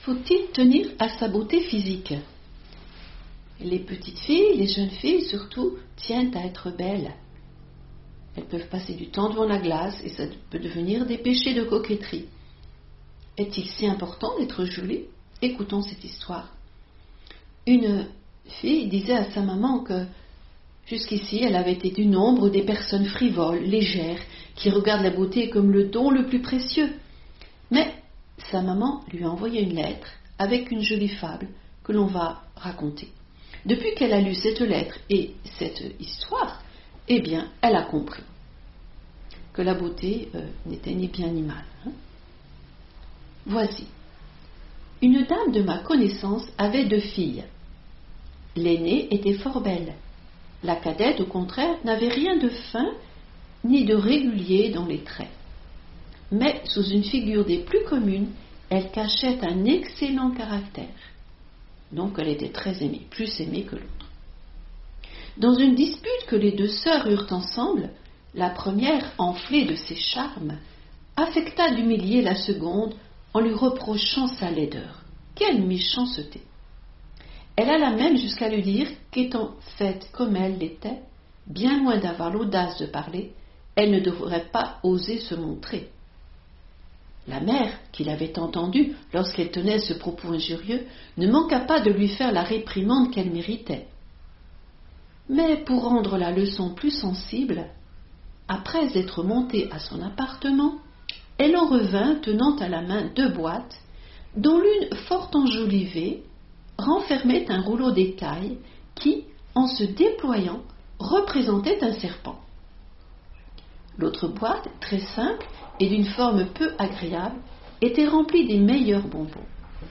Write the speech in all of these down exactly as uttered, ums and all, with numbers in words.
faut-il tenir à sa beauté physique? Les petites filles, les jeunes filles surtout, tiennent à être belles. Elles peuvent passer du temps devant la glace et ça peut devenir des péchés de coquetterie. Est-il si important d'être jolie? Écoutons cette histoire. Une fille disait à sa maman que jusqu'ici elle avait été du nombre des personnes frivoles, légères, qui regardent la beauté comme le don le plus précieux. Mais sa maman lui a envoyé une lettre avec une jolie fable que l'on va raconter. Depuis qu'elle a lu cette lettre et cette histoire, eh bien, elle a compris que la beauté euh, n'était ni bien ni mal. Hein. Voici. Une dame de ma connaissance avait deux filles. L'aînée était fort belle. La cadette, au contraire, n'avait rien de fin ni de régulier dans les traits. Mais sous une figure des plus communes, elle cachait un excellent caractère. Donc elle était très aimée, plus aimée que l'autre. Dans une dispute que les deux sœurs eurent ensemble, la première, enflée de ses charmes, affecta d'humilier la seconde en lui reprochant sa laideur. Quelle méchanceté! Elle alla même jusqu'à lui dire qu'étant faite comme elle l'était, bien loin d'avoir l'audace de parler, elle ne devrait pas oser se montrer. La mère, qui l'avait entendue lorsqu'elle tenait ce propos injurieux, ne manqua pas de lui faire la réprimande qu'elle méritait. Mais pour rendre la leçon plus sensible, après être montée à son appartement, elle en revint tenant à la main deux boîtes, dont l'une fort enjolivée renfermait un rouleau d'écaille qui, en se déployant, représentait un serpent. L'autre boîte, très simple et d'une forme peu agréable, était remplie des meilleurs bonbons.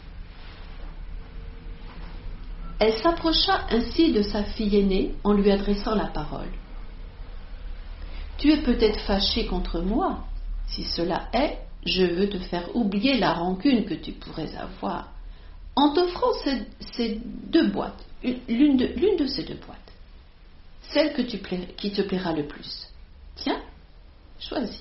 Elle s'approcha ainsi de sa fille aînée en lui adressant la parole. « Tu es peut-être fâchée contre moi. Si cela est, je veux te faire oublier la rancune que tu pourrais avoir en t'offrant ces, ces deux boîtes, l'une de, l'une de ces deux boîtes, celle que tu pla- qui te plaira le plus. Tiens, choisis. »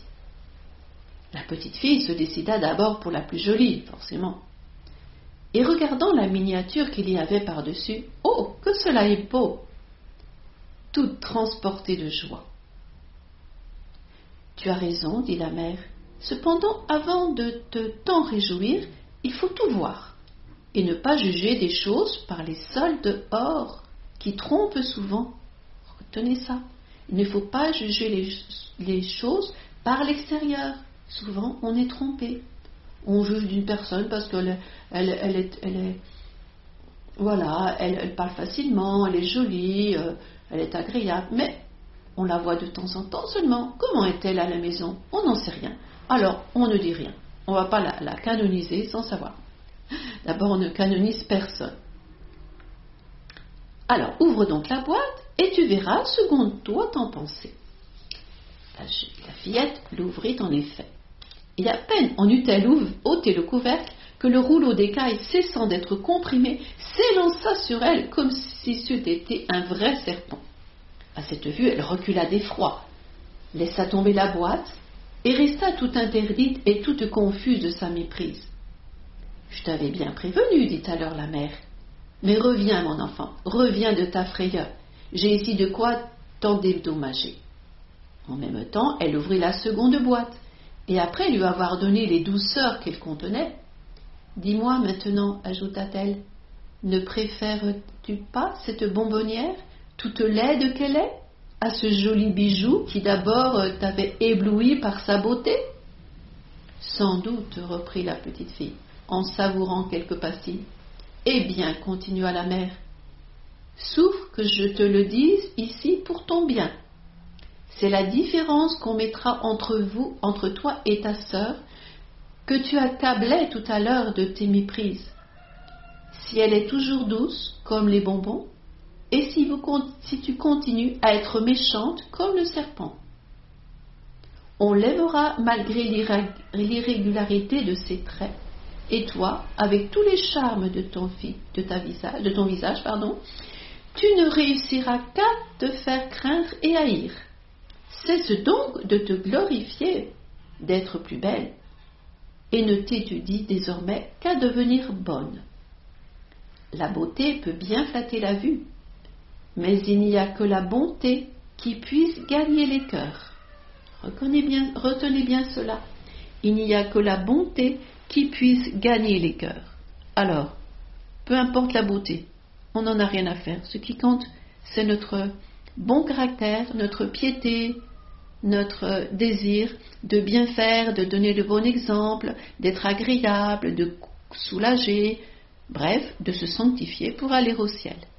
La petite fille se décida d'abord pour la plus jolie, forcément. Et regardant la miniature qu'il y avait par-dessus, « Oh, que cela est beau !» toute transportée de joie. « Tu as raison, dit la mère. Cependant, avant de te t'en réjouir, il faut tout voir, et ne pas juger des choses par les sols dehors, qui trompent souvent. Retenez ça. Il ne faut pas juger les, les choses par l'extérieur. Souvent, on est trompé. On juge d'une personne parce qu'elle elle, elle est, elle est, voilà, elle, elle parle facilement, elle est jolie, euh, elle est agréable, mais on la voit de temps en temps seulement. Comment est-elle à la maison? On n'en sait rien. Alors, on ne dit rien. On ne va pas la, la canoniser sans savoir. D'abord, on ne canonise personne. Alors, ouvre donc la boîte et tu verras ce qu'on doit en penser. La, la fillette l'ouvrit en effet. Et à peine en eut-elle ôté le couvercle que le rouleau d'écaille, cessant d'être comprimé, s'élança sur elle comme si c'eût été un vrai serpent. À cette vue, elle recula d'effroi, laissa tomber la boîte et resta tout interdite et toute confuse de sa méprise. « Je t'avais bien prévenu, dit alors la mère. Mais reviens, mon enfant, reviens de ta frayeur. J'ai ici de quoi t'en dédommager. » En même temps, elle ouvrit la seconde boîte, et après lui avoir donné les douceurs qu'elle contenait, « Dis-moi maintenant, ajouta-t-elle, ne préfères-tu pas cette bonbonnière, toute laide qu'elle est, à ce joli bijou qui d'abord t'avait ébloui par sa beauté ?»« Sans doute, reprit la petite fille, en savourant quelques pastilles. »« Eh bien, continua la mère, souffre que je te le dise ici pour ton bien. C'est la différence qu'on mettra entre vous, entre toi et ta sœur, que tu accablais tout à l'heure de tes méprises. Si elle est toujours douce, comme les bonbons, et si, vous, si tu continues à être méchante, comme le serpent. On l'aimera malgré l'irrégularité de ses traits, et toi, avec tous les charmes de ton, de ta visage, de ton visage, pardon, tu ne réussiras qu'à te faire craindre et haïr. Cesse donc de te glorifier d'être plus belle. et ne t'étudie désormais qu'à devenir bonne. La beauté peut bien flatter la vue, mais il n'y a que la bonté qui puisse gagner les cœurs. Retenez bien, retenez bien cela. Il n'y a que la bonté qui puisse gagner les cœurs. Alors, peu importe la beauté, on n'en a rien à faire. Ce qui compte, c'est notre bon caractère, notre piété, notre désir de bien faire, de donner le bon exemple, d'être agréable, de soulager, bref, de se sanctifier pour aller au ciel.